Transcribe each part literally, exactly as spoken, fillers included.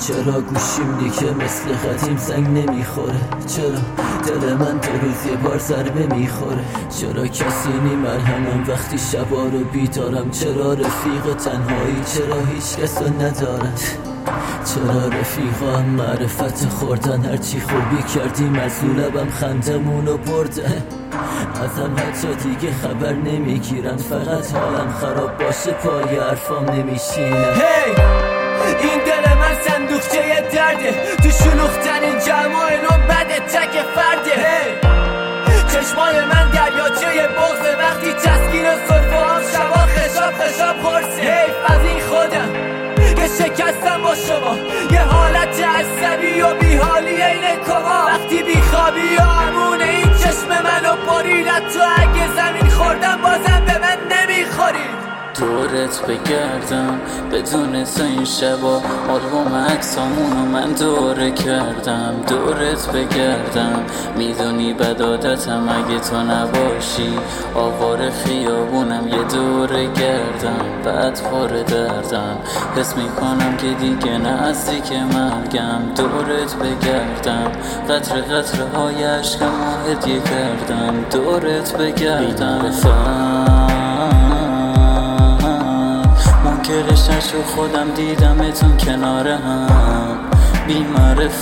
چرا گوشیم دیگه مثل قدیم زنگ نمیخوره؟ چرا دل من دو روز یه بار ضربه میخوره؟ چرا کسی نی مرهمم وقتی شبا رو بیدارم؟ چرا رفیق تنهایی؟ چرا هیچ کسو ندارد؟ چرا رفیقا معرفت خوردن؟ هرچی خوبی کردیم از اون لبم خندمونو بردن. ازم حتی دیگه خبر نمیگیرن، فقط حالم خراب باشه پای حرفام نمیشینن. hey! این دل من صندوقچه درده، تو شلوغ‌ترین جمع نو بده تک فرده. hey! چشمای من دریاچه بغضه، وقتی تسکین صرفه هم شبا خشاب خشاب خورسه. حیف از این خودم که شکستم با شما، یه حالت عصبی و بیحالی این کما. وقتی بیخوابی و امونه این چشم منو بریدت، تو اگه زمین خوردم بازم به من نمیخوری. دورت بگردم بدون تو این شبا، آلبوم عکسامونو من دوره کردم. دورت بگردم میدونی بد عادتم اگه تو نباشی، آواره خیابونم یه دوره گردم. بعد پاره دردم حس میکنم که دیگه نزدیک مرگم. دورت بگردم قطره قطره های عشقم هدیه کردم. دورت بگردم منکرش نشو، خودم دیدمتون کنار هم بی معرفت.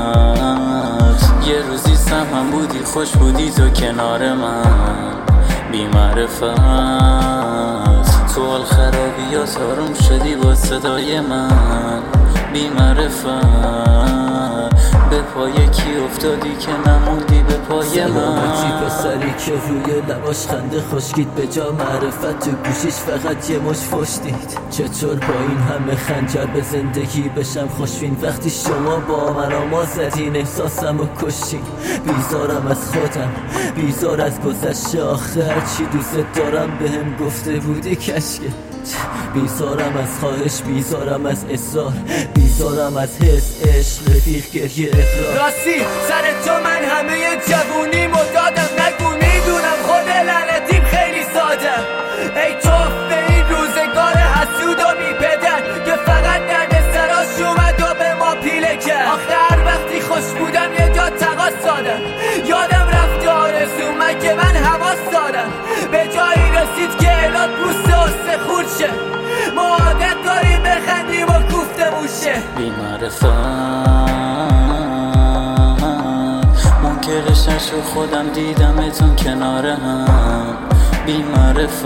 یه روزی سمم بودی خوش بودی تو کنار من بی معرفت. تو حال خرابیات آروم شدی با صدای من بی معرفت. به پای کی افتادی که نموندی به پای من؟ سلامتی پسری که روی لباش خنده خشکید، به جا معرفت تو گوشیش فقط یه مش فش دید. چطور با این همه خنجر به زندگی بشم خوشبین وقتی شما با من آما زدین احساسم رو کشین؟ بیزارم از خودم، بیزار از گذشته، آخه هرچی دوست دارم بهم گفته بودی کشکه. بیزارم از خواهش، بیزارم از اصرار، بیزارم از حس عشق رفیق گریه اقرار. راستی سر تو من همه جوونی مدادم، نگو میدونم خود لعنتیم خیلی ساده. ای توف به این روزگار حسود و بیپدر که فقط درد سراش اومد و به ما پیله کرد. آخر وقتی خوش بودم یه جا تقاس دادم، یادم رفت آرزو من که من حواس دارم. به جایی رسید که الات بوسه و سخور شه، ما عادت داریم بخندیم و کوفته موشه. بی معرفت منکرش نشو، خودم دیدمتون کنار هم بی معرفت.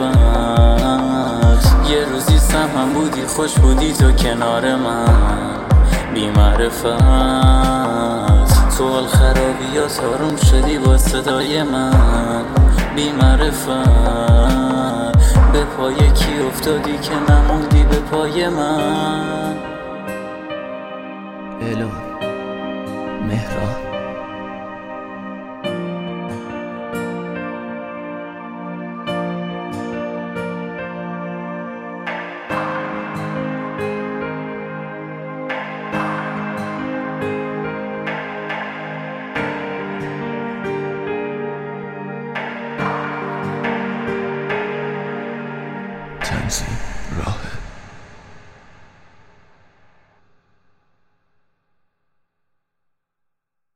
یه روزی سمم بودی خوش بودی تو کنار من بی معرفت. تو حال خرابیات آروم شدی با صدای من بی معرفت. به پای کی افتادی که نموندی به پای من؟ الون مهران تنظیم راه